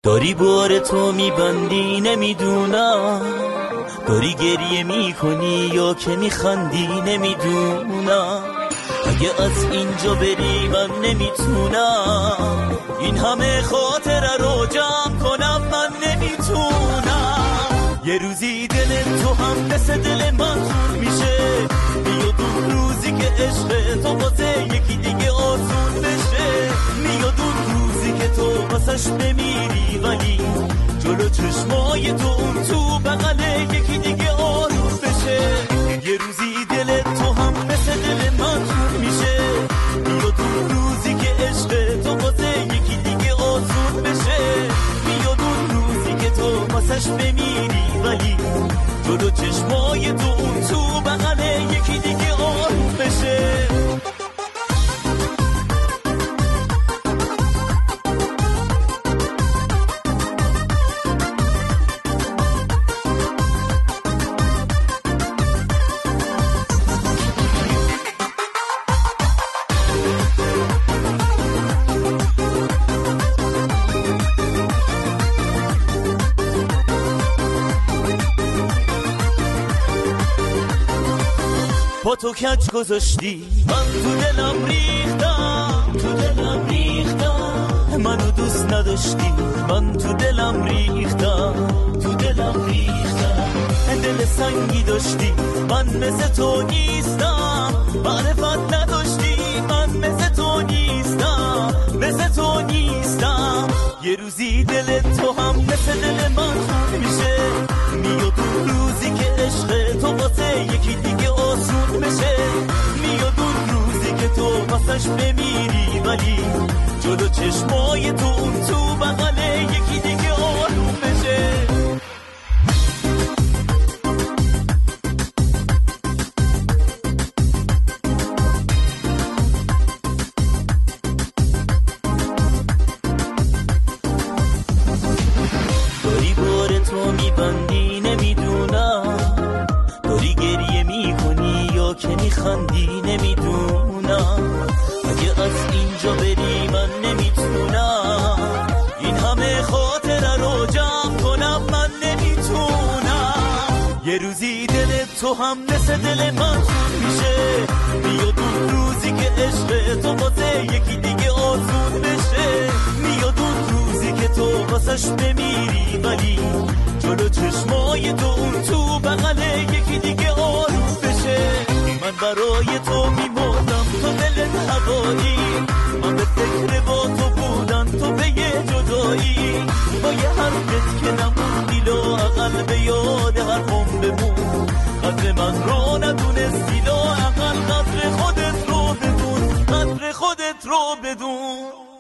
داری بار تو میبندی نمیدونم، داری گریه میکنی یا که میخندی نمیدونم. اگه از اینجا بری من نمیتونم این همه خاطره رو جمع کنم، من نمیتونم. یه روزی دل تو هم مثل دل من خون میشه، میاد اون روزی که عشق تو واسه یکی دیگه آسون بشه، میاد اون روزی که تو واسش بمیری ولی جلو چشمای تو اون تو بغل یکی دیگه آروم بشه. یه روزی دل تو هم مثل دل من خون میشه، میاد اون روزی که عشق تو واسه یکی دیگه آسون بشه، میاد اون روزی که تو واسش بمیری ولی جلو چشمای تو اون تو بغل یکی دیگه آروم بشه. با تو کج گذاشتی من تو دلم ریختم، تو دلم ریختم. منو دوست نداشتی من تو دلم ریختم، تو دلم ریختم. دل سنگی داشتی من مثل تو نیستم، معرفت نداشتی من مثل تو نیستم، مثل تو نیستم. یه روزی دل تو هم مثل دل من خون میشه، میاد اون روزی که عشق تو واسه یکی دیگه آسون بشه، میاد اون روزی که تو واسش بمیری ولی جلو چشمای تو اون تو بغل یکی دیگه آروم بشه. داری بار تو میبندی نمیدونم، داری گریه میکنی یا که میخندی نمیدونم. اگه از اینجا بری من نمیتونم این همه خاطره رو جمع کنم، من نمیتونم. یه روزی دل تو هم مثل دل من خون میشه، میاد اون روزی که عشق تو واسه یکی دیگه آسون بشه، میاد اون روزی که تو واسش بمیری ولی جلو چشمای تو اون تو بغل یکی دیگه آروم بشه. من برای تو میمردم تو دلت هوایی، من به فکر با تو بودن تو به یه جدایی، با یه حرفت که نموندی لااقل به یاد حرفم بمون. قدر من رو ندونستی لااقل قدر خودت رو بدون، قدر خودت رو بدون.